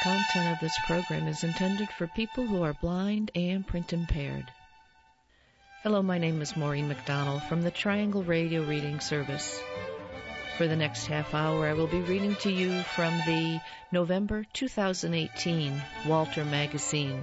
content of this program is intended for people who are blind and print impaired. Hello, my name is Maureen McDonald from the Triangle Radio Reading Service. For the next half hour, I will be reading to you from the November 2018 Walter Magazine.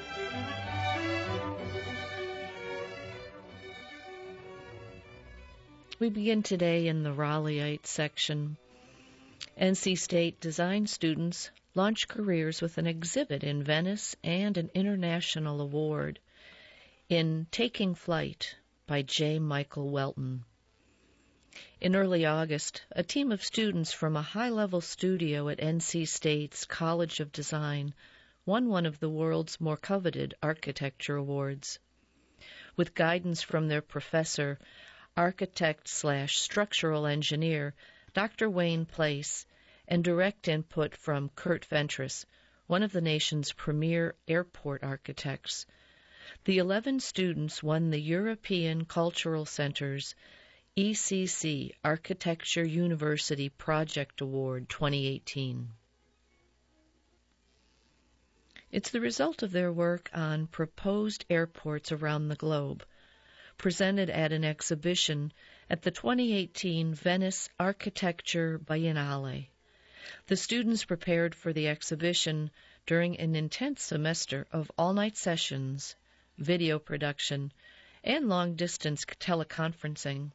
We begin today in the Raleighite section. NC State design students launch careers with an exhibit in Venice and an international award in Taking Flight by J. Michael Welton. In early August, a team of students from a high-level studio at NC State's College of Design won one of the world's more coveted architecture awards. With guidance from their professor, architect/structural engineer, Dr. Wayne Place, and direct input from Kurt Fentress, one of the nation's premier airport architects, the 11 students won the European Cultural Center's ECC Architecture University Project Award 2018. It's the result of their work on proposed airports around the globe, presented at an exhibition at the 2018 Venice Architecture Biennale. The students prepared for the exhibition during an intense semester of all-night sessions, video production, and long-distance teleconferencing.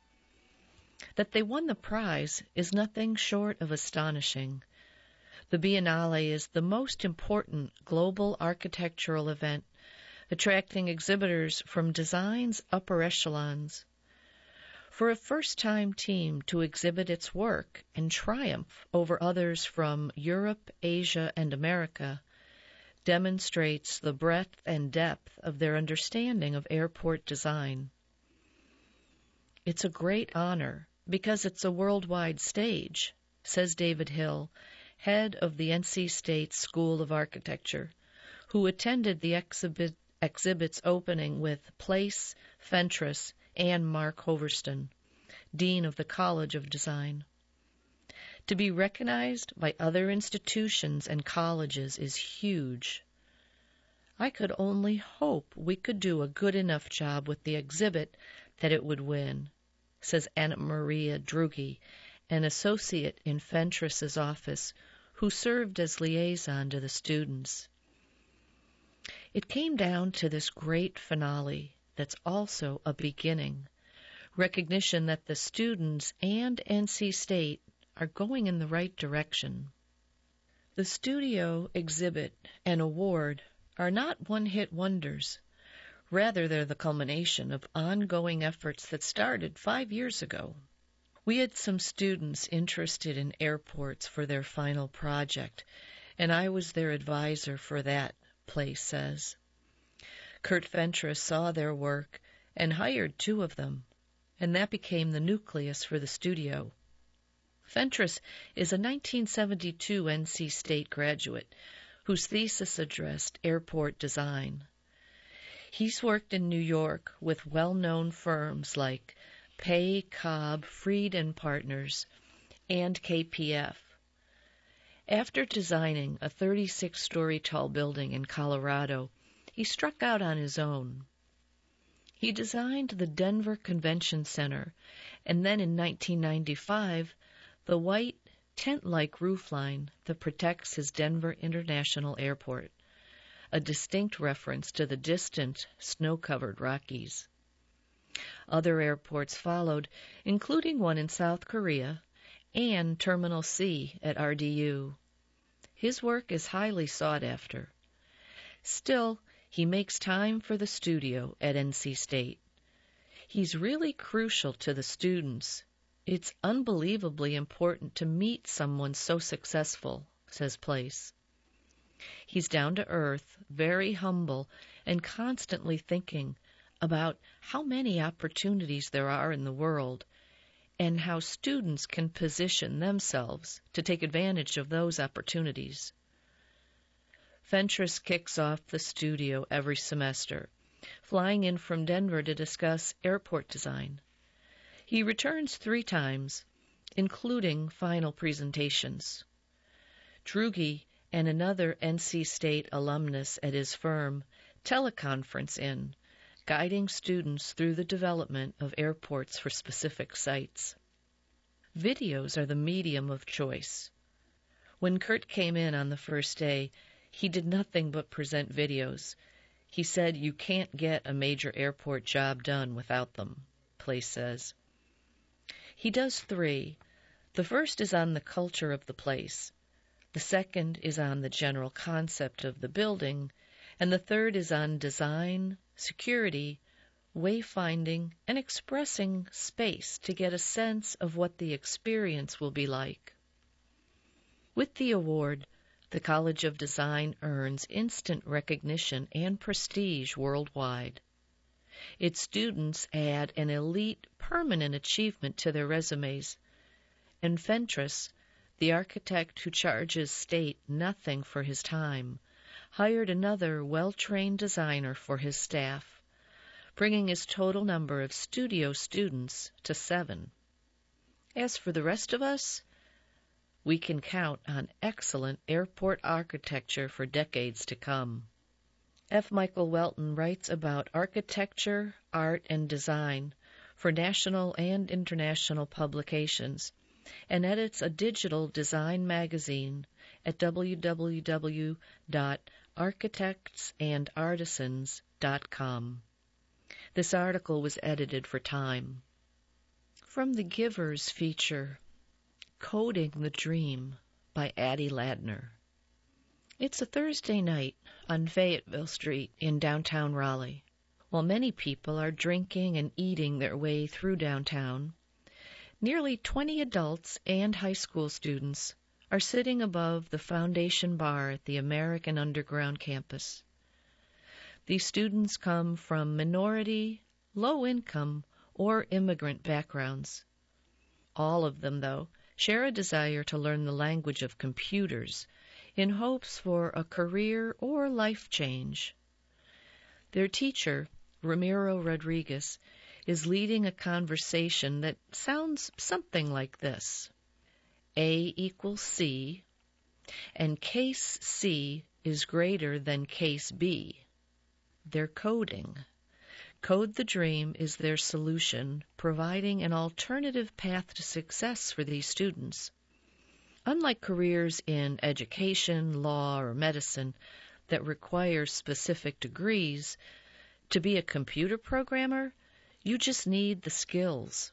That they won the prize is nothing short of astonishing. The Biennale is the most important global architectural event, attracting exhibitors from design's upper echelons. For a first-time team to exhibit its work and triumph over others from Europe, Asia, and America demonstrates the breadth and depth of their understanding of airport design. It's a great honor because it's a worldwide stage, says David Hill, head of the NC State School of Architecture, who attended the exhibit's opening with Place, Fentress, and Mark Hoverston, Dean of the College of Design. To be recognized by other institutions and colleges is huge. I could only hope we could do a good enough job with the exhibit that it would win, says Anna Maria Drugi, an associate in Fentress's office, who served as liaison to the students. It came down to this great finale that's also a beginning, recognition that the students and NC State are going in the right direction. The studio, exhibit, and award are not one-hit wonders. Rather, they're the culmination of ongoing efforts that started 5 years ago. We had some students interested in airports for their final project, and I was their advisor for that, Place says. Kurt Fentress saw their work and hired 2 of them, and that became the nucleus for the studio. Fentress is a 1972 NC State graduate whose thesis addressed airport design. He's worked in New York with well-known firms like Pay, Cobb, Freed & Partners, and KPF. After designing a 36-story tall building in Colorado, he struck out on his own. He designed the Denver Convention Center, and then in 1995, the white, tent-like roofline that protects his Denver International Airport, a distinct reference to the distant, snow-covered Rockies. Other airports followed, including one in South Korea and Terminal C at RDU. His work is highly sought after. Still, he makes time for the studio at NC State. He's really crucial to the students. It's unbelievably important to meet someone so successful, says Place. He's down to earth, very humble, and constantly thinking about how many opportunities there are in the world and how students can position themselves to take advantage of those opportunities. Fentress kicks off the studio every semester, flying in from Denver to discuss airport design. He returns 3 times, including final presentations. Drugi and another NC State alumnus at his firm teleconference in, guiding students through the development of airports for specific sites. Videos are the medium of choice. When Kurt came in on the first day, he did nothing but present videos. He said you can't get a major airport job done without them, Place says. He does 3. The first is on the culture of the place. The second is on the general concept of the building, and the third is on design, security, wayfinding, and expressing space to get a sense of what the experience will be like. With the award, the College of Design earns instant recognition and prestige worldwide. Its students add an elite permanent achievement to their resumes, and Fentress, the architect who charges state nothing for his time, hired another well-trained designer for his staff, bringing his total number of studio students to 7. As for the rest of us, we can count on excellent airport architecture for decades to come. F. Michael Welton writes about architecture, art, and design for national and international publications, and edits a digital design magazine at www.architectsandartisans.com. This article was edited for Time. From the Givers feature, Coding the Dream by Addie Ladner. It's a Thursday night on Fayetteville Street in downtown Raleigh. While many people are drinking and eating their way through downtown, nearly 20 adults and high school students are sitting above the Foundation Bar at the American Underground campus. These students come from minority, low-income, or immigrant backgrounds. All of them, though, share a desire to learn the language of computers in hopes for a career or life change. Their teacher, Ramiro Rodriguez, is leading a conversation that sounds something like this. A equals C, and case C is greater than case B. They're coding. Code the Dream is their solution, providing an alternative path to success for these students. Unlike careers in education, law, or medicine that require specific degrees, to be a computer programmer, you just need the skills.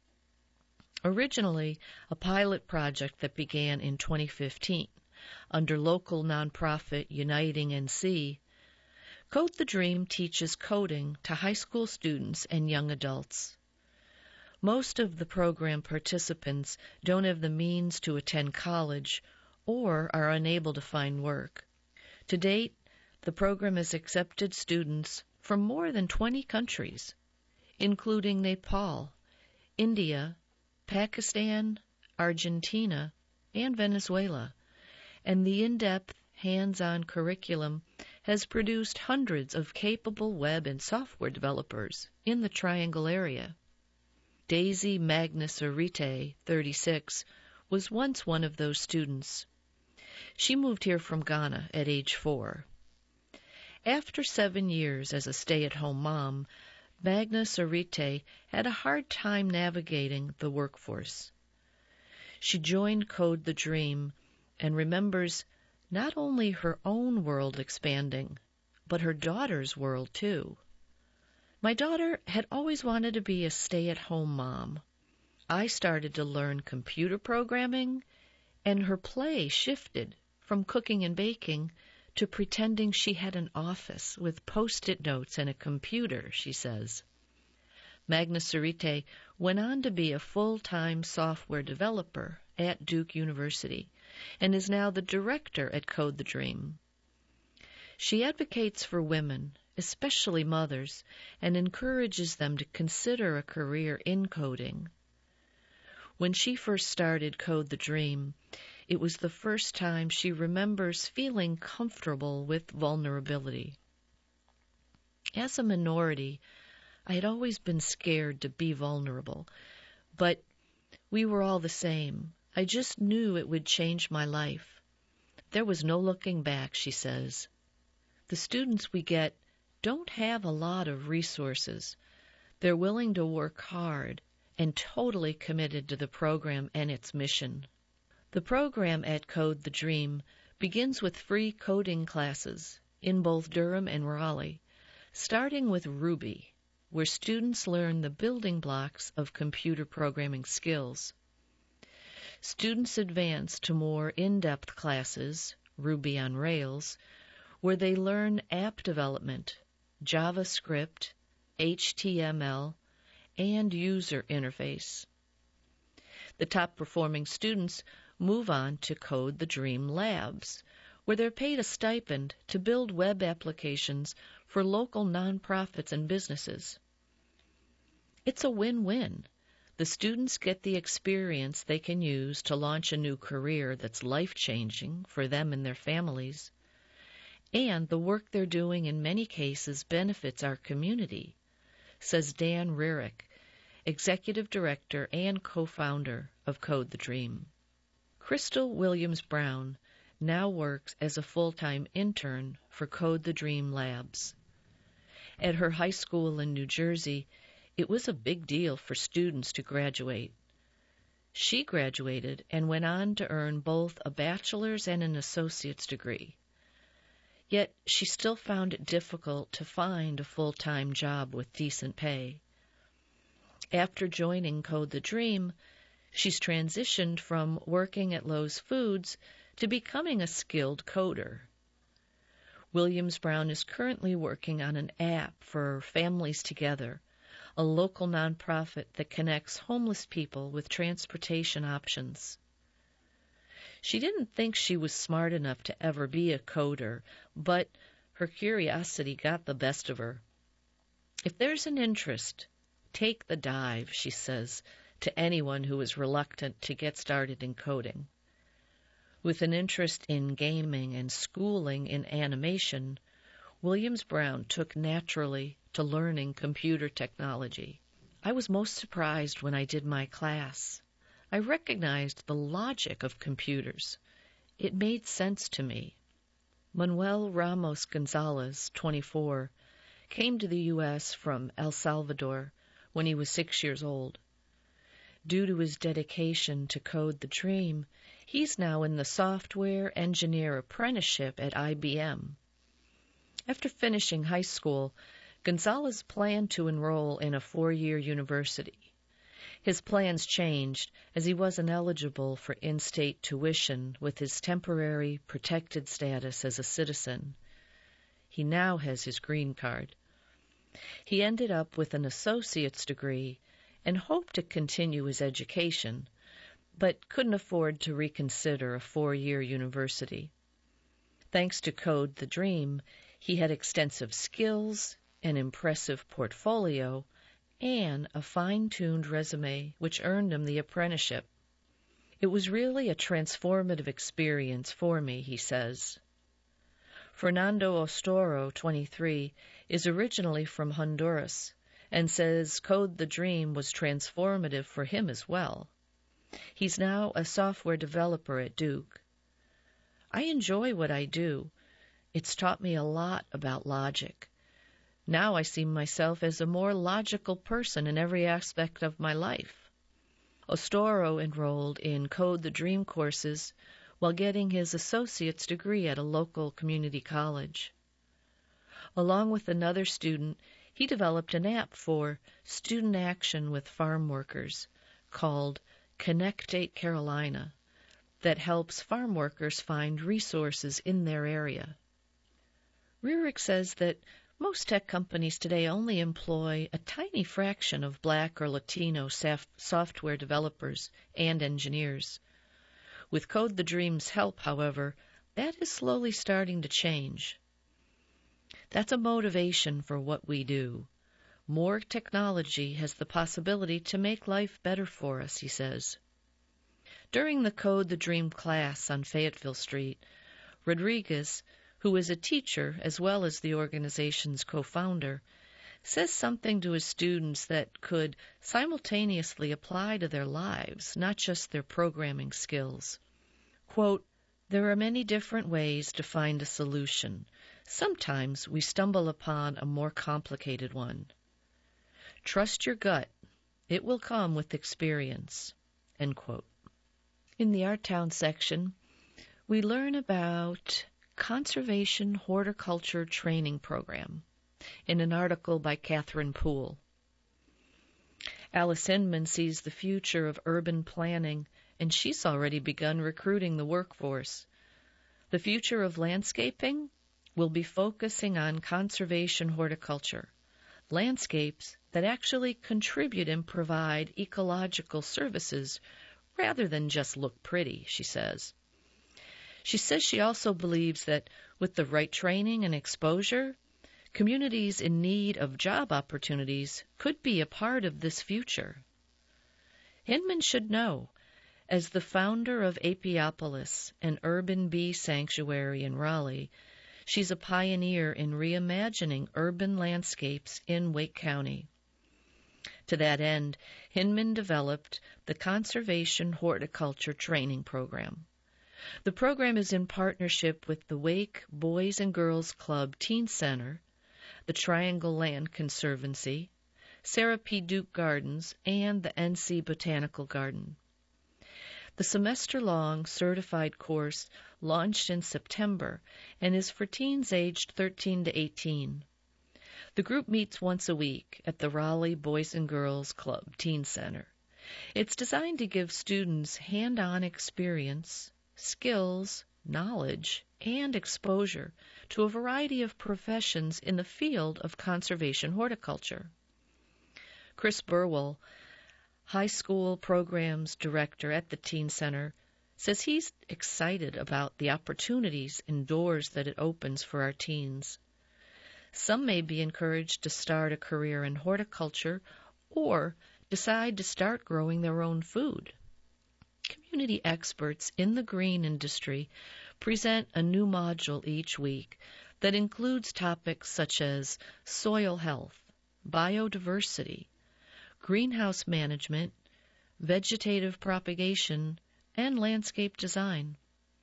Originally, a pilot project that began in 2015 under local nonprofit Uniting NC, Code the Dream teaches coding to high school students and young adults. Most of the program participants don't have the means to attend college or are unable to find work. To date, the program has accepted students from more than 20 countries, including Nepal, India, Pakistan, Argentina, and Venezuela, and the in-depth, hands-on curriculum has produced hundreds of capable web and software developers in the Triangle area. Daisy Magnus Arite, 36, was once one of those students. She moved here from Ghana at age 4. After 7 years as a stay-at-home mom, Magnus Arite had a hard time navigating the workforce. She joined Code the Dream and remembers not only her own world expanding, but her daughter's world too. My daughter had always wanted to be a stay-at-home mom. I started to learn computer programming, and her play shifted from cooking and baking to pretending she had an office with Post-it notes and a computer, she says. Magnus Arite went on to be a full-time software developer at Duke University and is now the director at Code the Dream. She advocates for women, especially mothers, and encourages them to consider a career in coding. When she first started Code the Dream, it was the first time she remembers feeling comfortable with vulnerability. As a minority, I had always been scared to be vulnerable, but we were all the same. I just knew it would change my life. There was no looking back, she says. The students we get don't have a lot of resources. They're willing to work hard and totally committed to the program and its mission. The program at Code the Dream begins with free coding classes in both Durham and Raleigh, starting with Ruby, where students learn the building blocks of computer programming skills. Students advance to more in-depth classes, Ruby on Rails, where they learn app development, JavaScript, HTML, and user interface. The top-performing students move on to Code the Dream Labs, where they're paid a stipend to build web applications for local nonprofits and businesses. It's a win-win. The students get the experience they can use to launch a new career that's life-changing for them and their families, and the work they're doing in many cases benefits our community, says Dan Rarick, Executive Director and co-founder of Code the Dream. Crystal Williams-Brown now works as a full-time intern for Code the Dream Labs. At her high school in New Jersey, it was a big deal for students to graduate. She graduated and went on to earn both a bachelor's and an associate's degree. Yet she still found it difficult to find a full-time job with decent pay. After joining Code the Dream, she's transitioned from working at Lowe's Foods to becoming a skilled coder. Williams-Brown is currently working on an app for Families Together, a local nonprofit that connects homeless people with transportation options. She didn't think she was smart enough to ever be a coder, but her curiosity got the best of her. If there's an interest, take the dive, she says, to anyone who is reluctant to get started in coding. With an interest in gaming and schooling in animation, Williams-Brown took naturally to learning computer technology. I was most surprised when I did my class. I recognized the logic of computers. It made sense to me. Manuel Ramos Gonzalez, 24, came to the U.S. from El Salvador when he was 6 years old. Due to his dedication to Code the Dream, he's now in the software engineer apprenticeship at IBM. After finishing high school, Gonzalez planned to enroll in a 4-year university. His plans changed as he wasn't eligible for in-state tuition with his temporary protected status as a citizen. He now has his green card. He ended up with an associate's degree and hoped to continue his education, but couldn't afford to reconsider a 4-year university. Thanks to Code the Dream, he had extensive skills, an impressive portfolio, and a fine-tuned resume which earned him the apprenticeship. It was really a transformative experience for me, he says. Fernando Ostoro, 23, is originally from Honduras and says Code the Dream was transformative for him as well. He's now a software developer at Duke. I enjoy what I do. It's taught me a lot about logic. Now I see myself as a more logical person in every aspect of my life. Ostoro enrolled in Code the Dream courses while getting his associate's degree at a local community college. Along with another student, he developed an app for student action with farm workers called Connect Carolina that helps farm workers find resources in their area. Rarick says that most tech companies today only employ a tiny fraction of Black or Latino software developers and engineers. With Code the Dream's help, however, that is slowly starting to change. That's a motivation for what we do. More technology has the possibility to make life better for us, he says. During the Code the Dream class on Fayetteville Street, Rodriguez, who is a teacher as well as the organization's co-founder, says something to his students that could simultaneously apply to their lives, not just their programming skills. Quote, There are many different ways to find a solution. Sometimes we stumble upon a more complicated one. Trust your gut. It will come with experience. End quote. In the Art Town section, we learn about Conservation Horticulture Training Program in an article by Catherine Poole. Alice Hinman sees the future of urban planning, and she's already begun recruiting the workforce. The future of landscaping will be focusing on conservation horticulture, landscapes that actually contribute and provide ecological services rather than just look pretty, she says. She says she also believes that with the right training and exposure, communities in need of job opportunities could be a part of this future. Hinman should know, as the founder of Apiopolis, an urban bee sanctuary in Raleigh, she's a pioneer in reimagining urban landscapes in Wake County. To that end, Hinman developed the Conservation Horticulture Training Program. The program is in partnership with the Wake Boys and Girls Club Teen Center, the Triangle Land Conservancy, Sarah P. Duke Gardens, and the NC Botanical Garden. The semester-long certified course launched in September and is for teens aged 13 to 18. The group meets once a week at the Raleigh Boys and Girls Club Teen Center. It's designed to give students hand-on experience, skills, knowledge, and exposure to a variety of professions in the field of conservation horticulture. Chris Burwell, high school programs director at the Teen Center, says he's excited about the opportunities and doors that it opens for our teens. Some may be encouraged to start a career in horticulture or decide to start growing their own food. Community experts in the green industry present a new module each week that includes topics such as soil health, biodiversity, greenhouse management, vegetative propagation, and landscape design.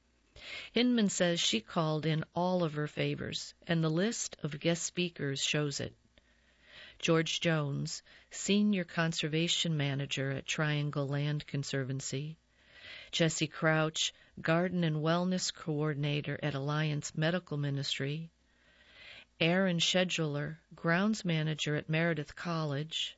Hinman says she called in all of her favors, and the list of guest speakers shows it. George Jones, Senior Conservation Manager at Triangle Land Conservancy, Jesse Crouch, Garden and Wellness Coordinator at Alliance Medical Ministry, Aaron Scheduler, Grounds Manager at Meredith College,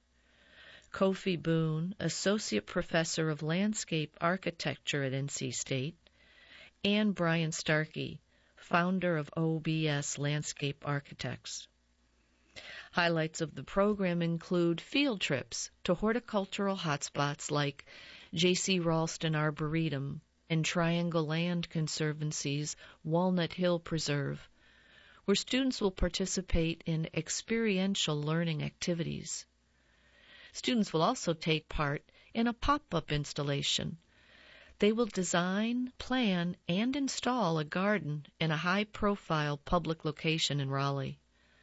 Kofi Boone, Associate Professor of Landscape Architecture at NC State, and Brian Starkey, founder of OBS Landscape Architects. Highlights of the program include field trips to horticultural hotspots like J.C. Ralston Arboretum and Triangle Land Conservancy's Walnut Hill Preserve, where students will participate in experiential learning activities. Students will also take part in a pop-up installation. They will design, plan, and install a garden in a high-profile public location in Raleigh.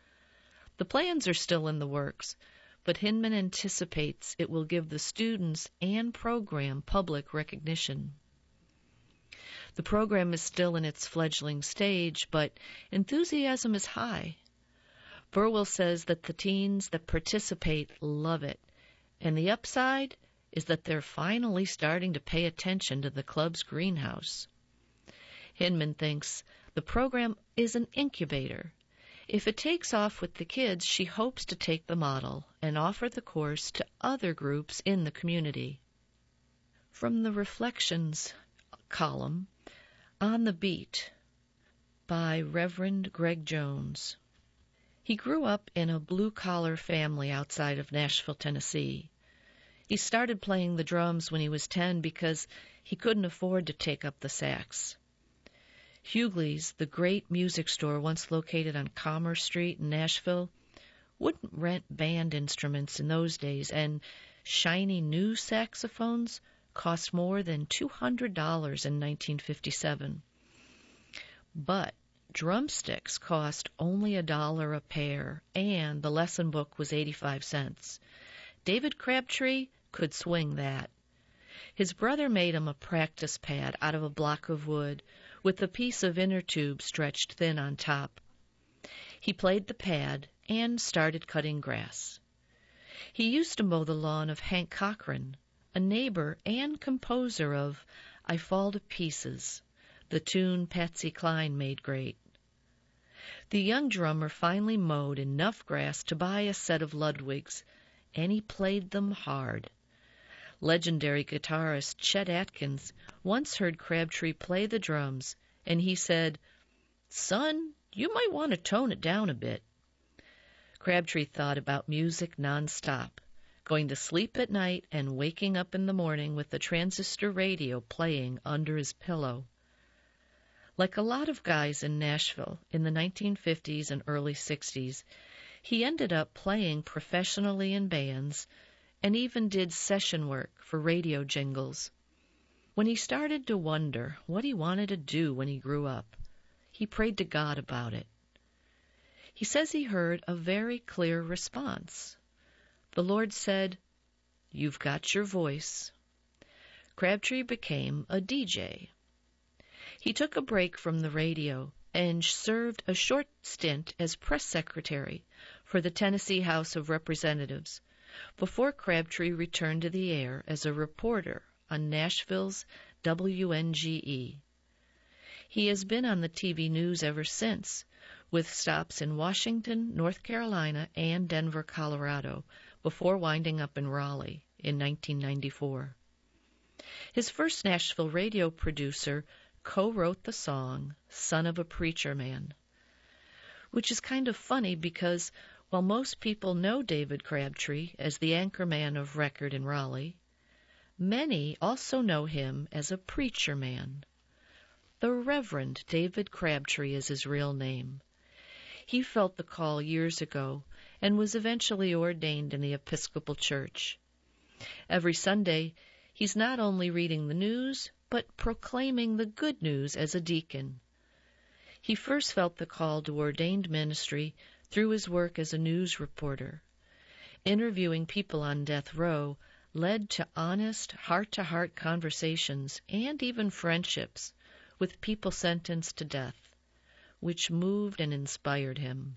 The plans are still in the works, but Hinman anticipates it will give the students and program public recognition. The program is still in its fledgling stage, but enthusiasm is high. Burwell says that the teens that participate love it, and the upside is that they're finally starting to pay attention to the club's greenhouse. Hinman thinks the program is an incubator. If it takes off with the kids, she hopes to take the model and offer the course to other groups in the community. From the Reflections column, On the Beat, by Reverend Greg Jones. He grew up in a blue-collar family outside of Nashville, Tennessee. He started playing the drums when he was 10 because he couldn't afford to take up the sax. Hughley's, the great music store once located on Commerce Street in Nashville, wouldn't rent band instruments in those days, and shiny new saxophones cost more than $200 in 1957. But drumsticks cost only $1 a pair, and the lesson book was 85 cents. David Crabtree could swing that. His brother made him a practice pad out of a block of wood, with a piece of inner tube stretched thin on top. He played the pad and started cutting grass. He used to mow the lawn of Hank Cochran, a neighbor and composer of I Fall to Pieces, the tune Patsy Cline made great. The young drummer finally mowed enough grass to buy a set of Ludwigs, and he played them hard. Legendary guitarist Chet Atkins once heard Crabtree play the drums, and he said, "Son, you might want to tone it down a bit." Crabtree thought about music nonstop, going to sleep at night and waking up in the morning with the transistor radio playing under his pillow. Like a lot of guys in Nashville in the 1950s and early 60s, he ended up playing professionally in bands and even did session work for radio jingles. When he started to wonder what he wanted to do when he grew up, he prayed to God about it. He says he heard a very clear response. The Lord said, "You've got your voice." Crabtree became a DJ. He took a break from the radio and served a short stint as press secretary for the Tennessee House of Representatives before Crabtree returned to the air as a reporter on Nashville's WNGE. He has been on the TV news ever since, with stops in Washington, North Carolina, and Denver, Colorado, before winding up in Raleigh in 1994. His first Nashville radio producer co-wrote the song Son of a Preacher Man, which is kind of funny because while most people know David Crabtree as the anchorman of record in Raleigh, many also know him as a preacher man. The Reverend David Crabtree is his real name. He felt the call years ago and was eventually ordained in the Episcopal Church. Every Sunday, he's not only reading the news, but proclaiming the good news as a deacon. He first felt the call to ordained ministry through his work as a news reporter. Interviewing people on death row led to honest, heart-to-heart conversations and even friendships with people sentenced to death, which moved and inspired him.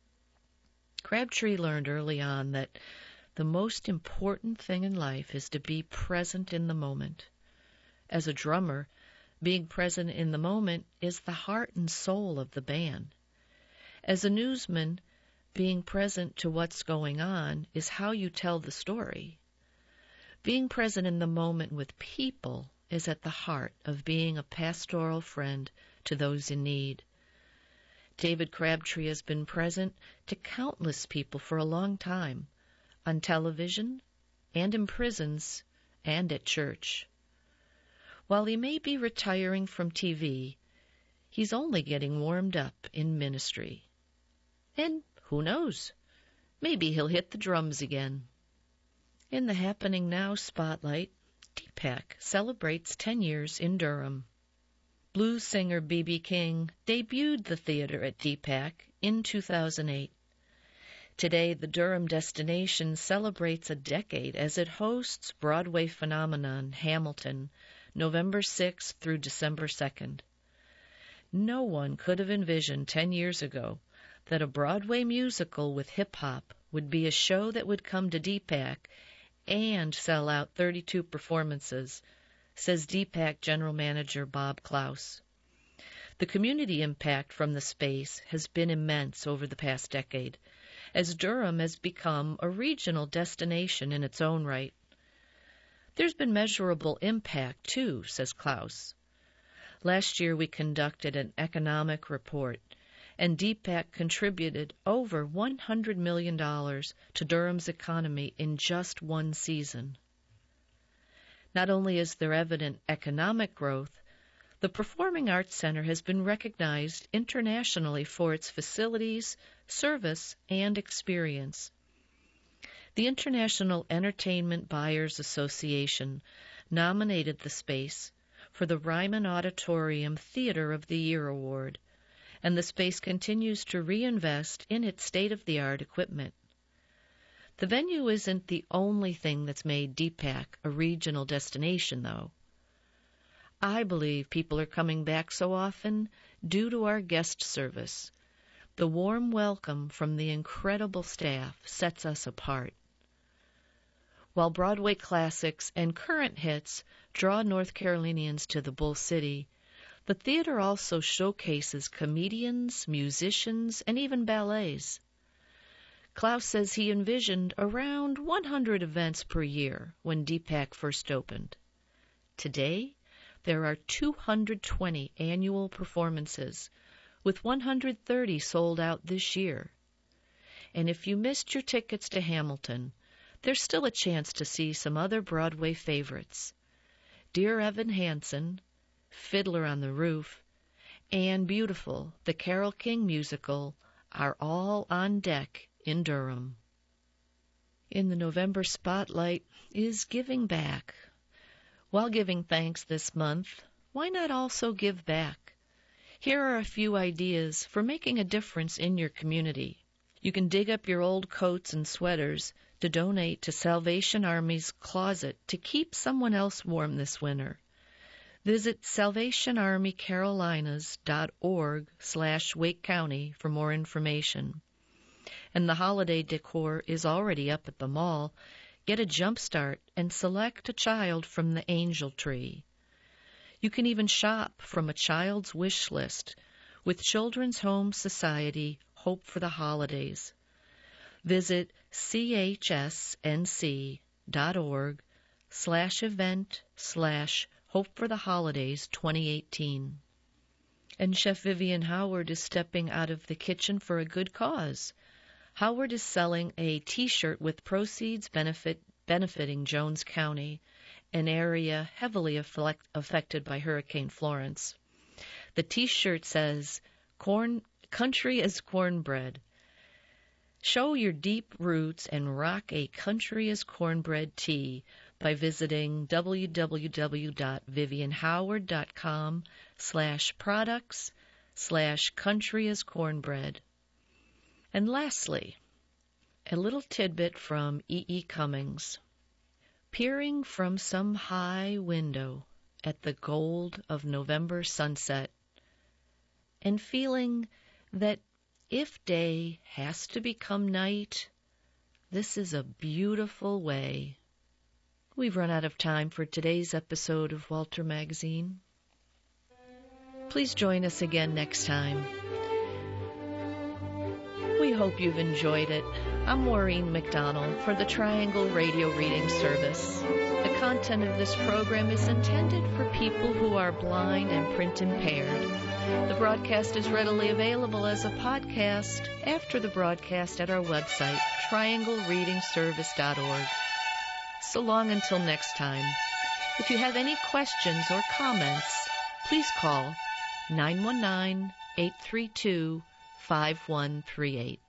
Crabtree learned early on that the most important thing in life is to be present in the moment. As a drummer, being present in the moment is the heart and soul of the band. As a newsman, being present to what's going on is how you tell the story. Being present in the moment with people is at the heart of being a pastoral friend to those in need. David Crabtree has been present to countless people for a long time, on television and in prisons and at church. While he may be retiring from TV, he's only getting warmed up in ministry. And who knows? Maybe he'll hit the drums again. In the Happening Now spotlight, Deepak celebrates 10 years in Durham. Blues singer B.B. King debuted the theater at Deepak in 2008. Today, the Durham destination celebrates a decade as it hosts Broadway phenomenon Hamilton, November 6th through December 2nd. No one could have envisioned 10 years ago that a Broadway musical with hip-hop would be a show that would come to Deepak and sell out 32 performances, says Deepak General Manager Bob Klaus. The community impact from the space has been immense over the past decade, as Durham has become a regional destination in its own right. There's been measurable impact, too, says Klaus. Last year we conducted an economic report, and Deepak contributed over $100 million to Durham's economy in just one season. Not only is there evident economic growth, the Performing Arts Center has been recognized internationally for its facilities, service, and experience. The International Entertainment Buyers Association nominated the space for the Ryman Auditorium Theater of the Year Award, and the space continues to reinvest in its state-of-the-art equipment. The venue isn't the only thing that's made Deepak a regional destination, though. I believe people are coming back so often due to our guest service. The warm welcome from the incredible staff sets us apart. While Broadway classics and current hits draw North Carolinians to the Bull City, the theater also showcases comedians, musicians, and even ballets. Klaus says he envisioned around 100 events per year when DPAC first opened. Today, there are 220 annual performances, with 130 sold out this year. And if you missed your tickets to Hamilton, there's still a chance to see some other Broadway favorites. Dear Evan Hansen, Fiddler on the Roof, and Beautiful, the Carole King musical, are all on deck in Durham. In the November spotlight is giving back. While giving thanks this month, why not also give back? Here are a few ideas for making a difference in your community. You can dig up your old coats and sweaters to donate to Salvation Army's closet to keep someone else warm this winter. Visit salvationarmycarolinas.org/Wake County for more information. And the holiday decor is already up at the mall. Get a jump start and select a child from the angel tree. You can even shop from a child's wish list with Children's Home Society Hope for the Holidays. Visit chsnc.org/event/Hope for the Holidays 2018. And Chef Vivian Howard is stepping out of the kitchen for a good cause. Howard is selling a T-shirt with proceeds benefiting Jones County, an area heavily affected by Hurricane Florence. The T-shirt says, "Country is cornbread. Show your deep roots and rock a Country is Cornbread tee by visiting www.vivianhoward.com/products/Country is Cornbread." And lastly, a little tidbit from E.E. Cummings. Peering from some high window at the gold of November sunset, and feeling that if day has to become night, this is a beautiful way. We've run out of time for today's episode of Walter Magazine. Please join us again next time. We hope you've enjoyed it. I'm Maureen McDonald for the Triangle Radio Reading Service. The content of this program is intended for people who are blind and print impaired. The broadcast is readily available as a podcast after the broadcast at our website, trianglereadingservice.org. So long until next time. If you have any questions or comments, please call 919-832-5138.